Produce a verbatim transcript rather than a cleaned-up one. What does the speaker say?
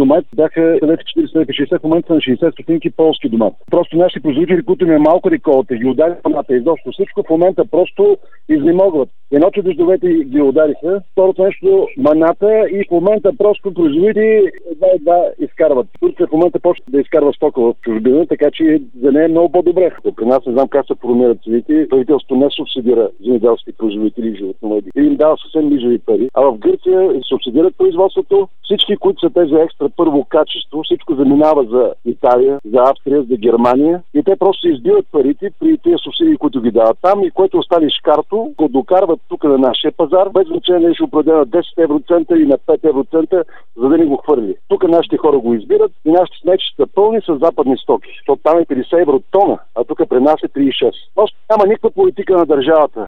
домат бяха четиридесет шейсет, в момента са на шейсет стотинки полски домат. Просто нашите производители, които ми е малко реколта, ги удари паната, изобщо всичко в момента просто изнемогват. Едно, че дъждовете ги удариха, второто нещо маната и в момента просто производители едва-едва изкарват. Турция в момента почва да изкарва стока в чужбина, така че за нея е много по-добре. При нас не знам как се формират цените. Правителството не субсидира земеделски производители и животновъди. И им дава съвсем нижави пари. А в Гърция субсидират производството. Всички, които са тези екстра първо качество, всичко заминава за Италия, за Австрия, за Германия. И те просто избиват парите при тези субсидии, които ги дават там и което остане шкарто, го докарват тук на нашия пазар, без значение ще определят десет евроцента и на пет евроцента, за да ни го хвърли. Тук нашите хора го избират и нашите снечи са пълни с западни стоки. Защото там е петдесет евро тона, а тук при нас е тридесет и шест. Просто няма никаква политика на държавата.